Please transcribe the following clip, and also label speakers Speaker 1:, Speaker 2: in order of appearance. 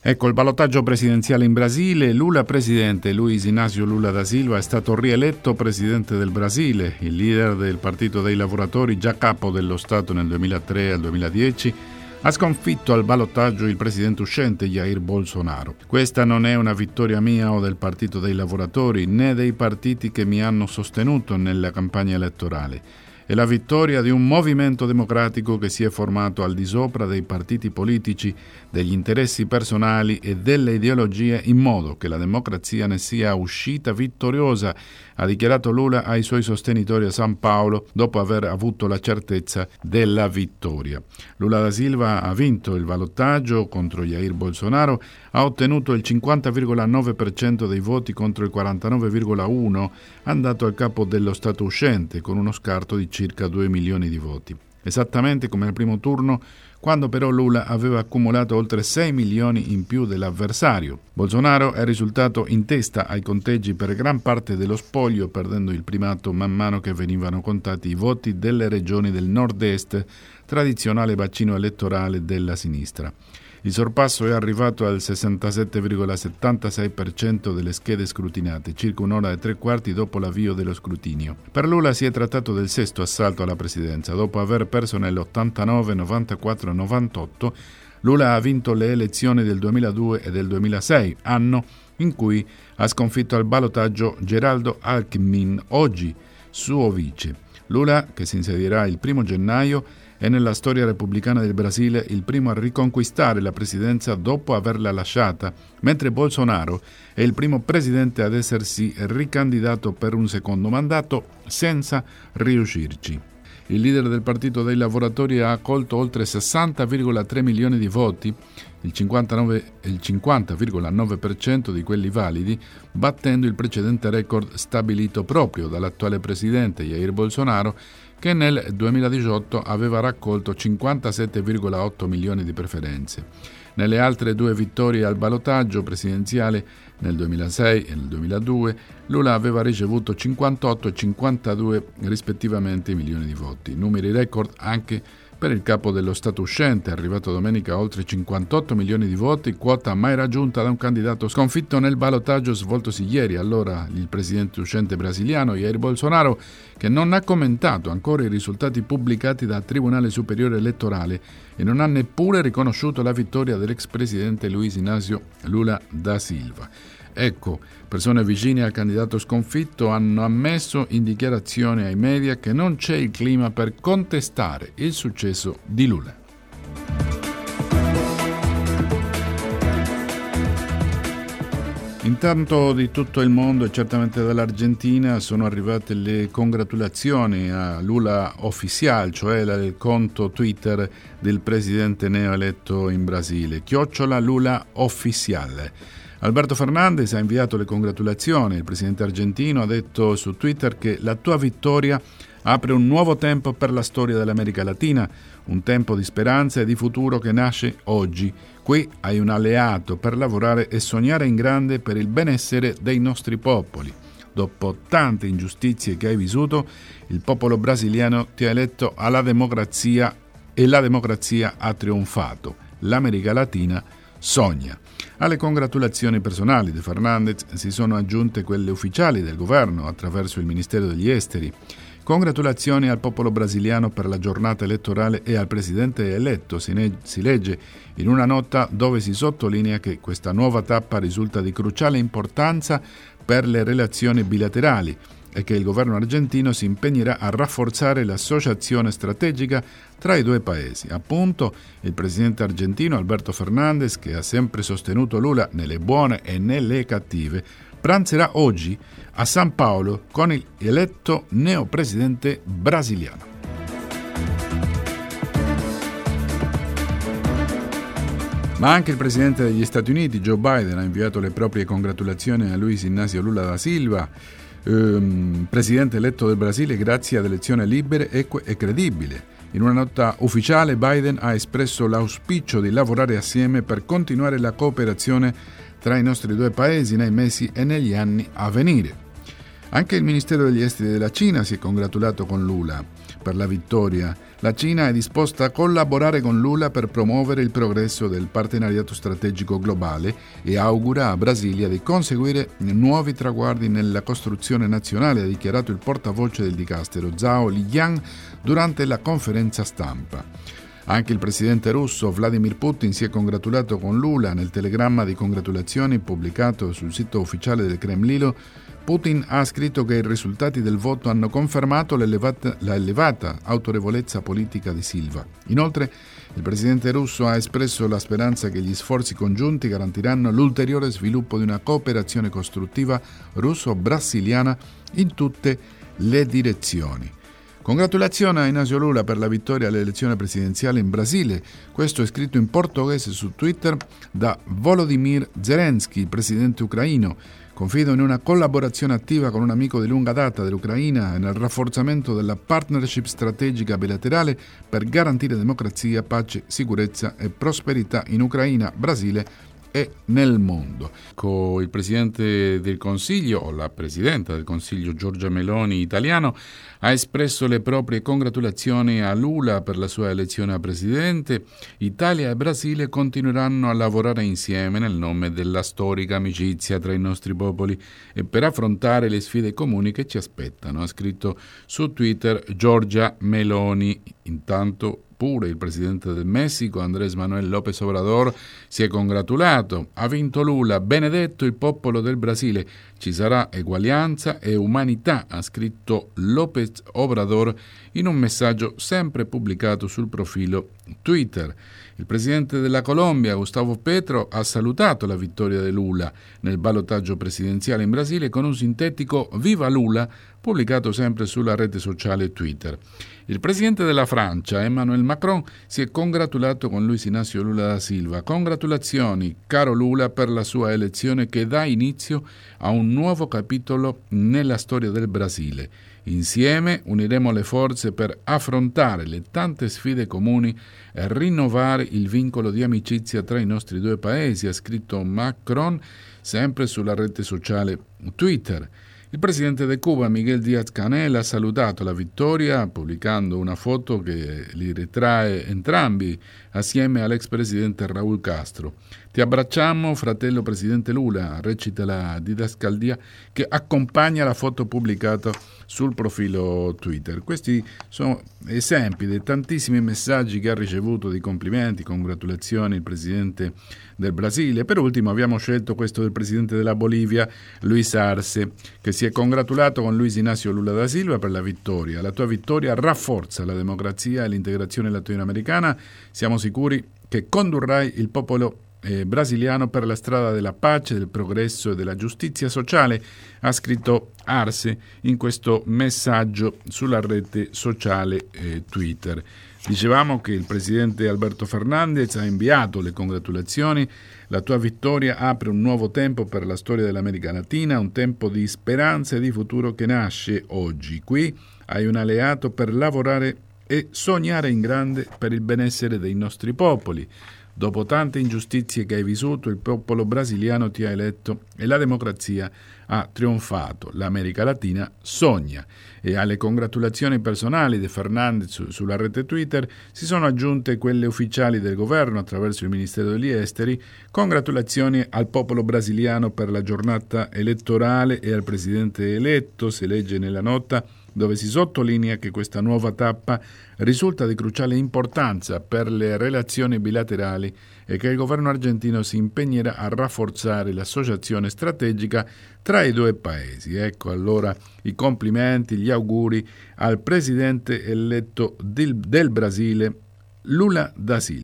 Speaker 1: Ecco, il ballottaggio presidenziale in Brasile. Lula presidente. Luiz Inácio Lula da Silva è stato rieletto presidente del Brasile. Il leader del Partito dei Lavoratori, già capo dello Stato nel 2003 al 2010, ha sconfitto al ballottaggio il presidente uscente Jair Bolsonaro. Questa non è una vittoria mia o del Partito dei Lavoratori, né dei partiti che mi hanno sostenuto nella campagna elettorale. È la vittoria di un movimento democratico che si è formato al di sopra dei partiti politici, degli interessi personali e delle ideologie, in modo che la democrazia ne sia uscita vittoriosa, ha dichiarato Lula ai suoi sostenitori a San Paolo dopo aver avuto la certezza della vittoria. Lula da Silva ha vinto il ballottaggio contro Jair Bolsonaro, ha ottenuto il 50,9% dei voti contro il 49,1% andato al capo dello Stato uscente, con uno scarto di circa 2 milioni di voti. Esattamente come al primo turno, quando però Lula aveva accumulato oltre 6 milioni in più dell'avversario. Bolsonaro è risultato in testa ai conteggi per gran parte dello spoglio, perdendo il primato man mano che venivano contati i voti delle regioni del nord-est, tradizionale bacino elettorale della sinistra. Il sorpasso è arrivato al 67,76% delle schede scrutinate, circa un'ora e tre quarti dopo l'avvio dello scrutinio. Per Lula si è trattato del sesto assalto alla presidenza. Dopo aver perso nell'89, 94 e 98, Lula ha vinto le elezioni del 2002 e del 2006, anno in cui ha sconfitto al ballottaggio Geraldo Alckmin, oggi suo vice. Lula, che si insedierà il 1 gennaio, è nella storia repubblicana del Brasile il primo a riconquistare la presidenza dopo averla lasciata, mentre Bolsonaro è il primo presidente ad essersi ricandidato per un secondo mandato senza riuscirci. Il leader del Partito dei Lavoratori ha accolto oltre 60,3 milioni di voti, il 50,9% di quelli validi, battendo il precedente record stabilito proprio dall'attuale presidente Jair Bolsonaro, che nel 2018 aveva raccolto 57,8 milioni di preferenze. Nelle altre due vittorie al ballottaggio presidenziale nel 2006 e nel 2002, Lula aveva ricevuto 58 e 52 rispettivamente milioni di voti. Numeri record anche per il capo dello Stato uscente, arrivato domenica a oltre 58 milioni di voti, quota mai raggiunta da un candidato sconfitto nel ballottaggio svoltosi ieri. Allora il presidente uscente brasiliano Jair Bolsonaro, che non ha commentato ancora i risultati pubblicati dal Tribunale Superiore Elettorale e non ha neppure riconosciuto la vittoria dell'ex presidente Luiz Inácio Lula da Silva. Ecco, persone vicine al candidato sconfitto hanno ammesso in dichiarazione ai media che non c'è il clima per contestare il successo di Lula. Intanto di tutto il mondo e certamente dall'Argentina sono arrivate le congratulazioni a Lula Oficial, cioè il conto Twitter del presidente neoeletto in Brasile, @Lula Oficial. Alberto Fernandez ha inviato le congratulazioni. Il presidente argentino ha detto su Twitter che la tua vittoria apre un nuovo tempo per la storia dell'America Latina, un tempo di speranza e di futuro che nasce oggi. Qui hai un alleato per lavorare e sognare in grande per il benessere dei nostri popoli. Dopo tante ingiustizie che hai vissuto, il popolo brasiliano ti ha eletto alla democrazia e la democrazia ha trionfato. L'America Latina sogna. Alle congratulazioni personali di Fernandez si sono aggiunte quelle ufficiali del governo attraverso il Ministero degli Esteri. Congratulazioni al popolo brasiliano per la giornata elettorale e al presidente eletto, si legge in una nota dove si sottolinea che questa nuova tappa risulta di cruciale importanza per le relazioni bilaterali e che il governo argentino si impegnerà a rafforzare l'associazione strategica tra i due paesi. Appunto, il presidente argentino Alberto Fernandez, che ha sempre sostenuto Lula nelle buone e nelle cattive, pranzerà oggi a San Paolo con il eletto neopresidente brasiliano. Ma anche il presidente degli Stati Uniti, Joe Biden, ha inviato le proprie congratulazioni a Luiz Inácio Lula da Silva, presidente eletto del Brasile grazie ad elezioni libere, eque e credibili. In una nota ufficiale Biden ha espresso l'auspicio di lavorare assieme per continuare la cooperazione tra i nostri due paesi nei mesi e negli anni a venire. Anche il Ministero degli Esteri della Cina si è congratulato con Lula. per la vittoria. La Cina è disposta a collaborare con Lula per promuovere il progresso del partenariato strategico globale e augura a Brasilia di conseguire nuovi traguardi nella costruzione nazionale, ha dichiarato il portavoce del dicastero Zhao Lijian durante la conferenza stampa. Anche il presidente russo Vladimir Putin si è congratulato con Lula. Nel telegramma di congratulazioni pubblicato sul sito ufficiale del Cremlino, Putin ha scritto che i risultati del voto hanno confermato la elevata autorevolezza politica di Silva. Inoltre, il presidente russo ha espresso la speranza che gli sforzi congiunti garantiranno l'ulteriore sviluppo di una cooperazione costruttiva russo-brasiliana in tutte le direzioni. Congratulazioni a Inácio Lula per la vittoria alle elezioni presidenziali in Brasile. Questo è scritto in portoghese su Twitter da Volodymyr Zelensky, presidente ucraino. Confido in una collaborazione attiva con un amico di lunga data dell'Ucraina e nel rafforzamento della partnership strategica bilaterale per garantire democrazia, pace, sicurezza e prosperità in Ucraina, Brasile e nel mondo. Il Presidente del Consiglio, o la Presidenta del Consiglio Giorgia Meloni italiano, ha espresso le proprie congratulazioni a Lula per la sua elezione a Presidente. Italia e Brasile continueranno a lavorare insieme nel nome della storica amicizia tra i nostri popoli e per affrontare le sfide comuni che ci aspettano, ha scritto su Twitter Giorgia Meloni. Intanto pure il presidente del Messico, Andrés Manuel López Obrador, si è congratulato. Ha vinto Lula, benedetto il popolo del Brasile. Ci sarà eguaglianza e umanità, ha scritto López Obrador in un messaggio sempre pubblicato sul profilo Twitter. Il presidente della Colombia, Gustavo Petro, ha salutato la vittoria di Lula nel ballottaggio presidenziale in Brasile con un sintetico Viva Lula pubblicato sempre sulla rete sociale Twitter. Il presidente della Francia, Emmanuel Macron, si è congratulato con Luis Inácio Lula da Silva. Congratulazioni, caro Lula, per la sua elezione che dà inizio a un nuovo capitolo nella storia del Brasile. Insieme uniremo le forze per affrontare le tante sfide comuni e rinnovare il vincolo di amicizia tra i nostri due paesi, ha scritto Macron sempre sulla rete sociale Twitter. Il presidente di Cuba, Miguel Díaz-Canel, ha salutato la vittoria pubblicando una foto che li ritrae entrambi assieme all'ex presidente Raúl Castro. Ti abbracciamo, fratello presidente Lula, recita la didascaldia che accompagna la foto pubblicata sul profilo Twitter. Questi sono esempi dei tantissimi messaggi che ha ricevuto di complimenti, congratulazioni il presidente del Brasile. Per ultimo abbiamo scelto questo del presidente della Bolivia, Luis Arce, che si è congratulato con Luis Inácio Lula da Silva per la vittoria. La tua vittoria rafforza la democrazia e l'integrazione latinoamericana. Siamo sicuri che condurrai il popolo brasiliano per la strada della pace, del progresso e della giustizia sociale, ha scritto Arce in questo messaggio sulla rete sociale Twitter. Dicevamo che il presidente Alberto Fernández ha inviato le congratulazioni. La tua vittoria apre un nuovo tempo per la storia dell'America Latina, un tempo di speranza e di futuro che nasce oggi. Qui hai un alleato per lavorare e sognare in grande per il benessere dei nostri popoli. Dopo tante ingiustizie che hai vissuto, il popolo brasiliano ti ha eletto e la democrazia ha trionfato. L'America Latina sogna. E alle congratulazioni personali di Fernández sulla rete Twitter si sono aggiunte quelle ufficiali del governo attraverso il Ministero degli Esteri. Congratulazioni al popolo brasiliano per la giornata elettorale e al presidente eletto, si legge nella nota, dove si sottolinea che questa nuova tappa risulta di cruciale importanza per le relazioni bilaterali e che il governo argentino si impegnerà a rafforzare l'associazione strategica tra i due paesi. Ecco allora i complimenti, gli auguri al presidente eletto del Brasile, Lula da Silva.